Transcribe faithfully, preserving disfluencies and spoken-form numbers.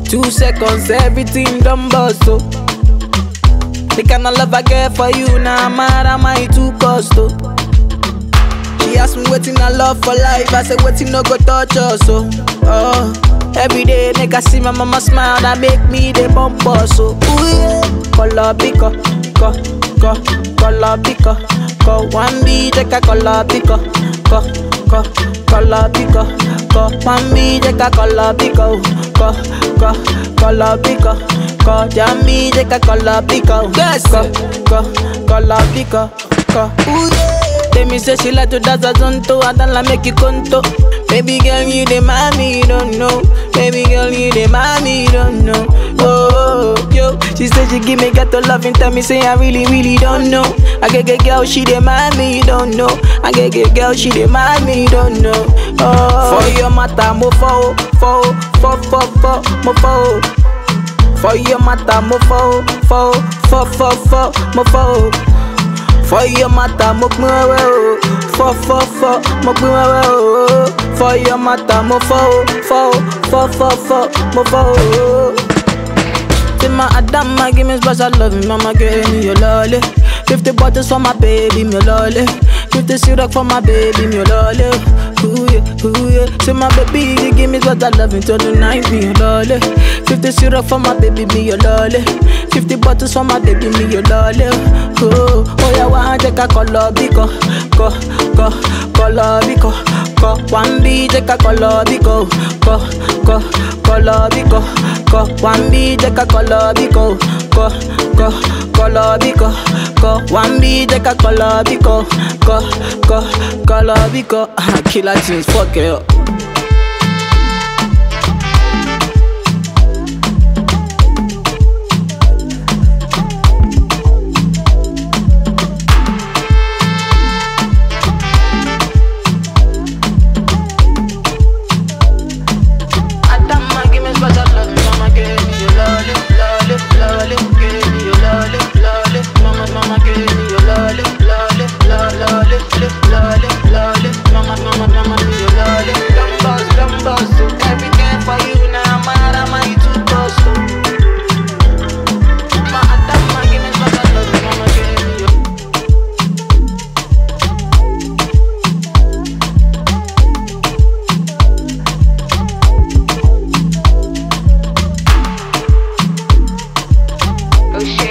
Two seconds, everything done bust, oh. The kind of love I get for you, now nah, mad am I too cost, oh. She asked me waiting I love for life, I said waiting no go touch us, oh. Oh, every day nigga see my mama smile, that make me the bump us, oh. Ooh yeah, color pico, co, co, color pico, co. One B take a color pico, co, co, color pico, co. One B take a color pico, co, co, color pico, co. Jammy take a color pico, yes, co, co, color pico, co. Ooh yeah. Tell me say she like to dance a zonto, I don't like make you conto. Baby girl, you the mommy, you don't know. Baby girl, you the mommy, you don't know. Oh, oh, yo, she said she give me gato love and tell me say I really, really don't know. I get get girl, she the mommy, you don't know. I get get girl, she the mommy, you don't know. Oh, for your matter, mo fo, fo, fo, fo, fo, mo fo. For your matter, mo fo, fo, fo, fo, fo, mo fo. For your matter, mo pin wewe o. Fo fo fo, mo pin wewe o. For your matter, mo fo fo fo fo fo, mo fo. Say my Adama, give me special loving, mama give me your lolly. Fifty bottles for my baby, me lolly. Fifty syrup for my baby, me lolly. Ooh yeah, ooh yeah. Say my baby, you give me special loving till the night, me your lolly. Fifty syrup for my baby, me your lolly. Fifty bottles for my baby, me your lolly. Oh, oh yeah, one take a color biko, ko, ko, color biko, ko. One B take a color biko, ko, ko, color biko, ko. One B take a color biko, ko, ko, color biko, ko. One B take a color biko, ko, ko, color biko. Killer tunes, fuck it up. Oh shit.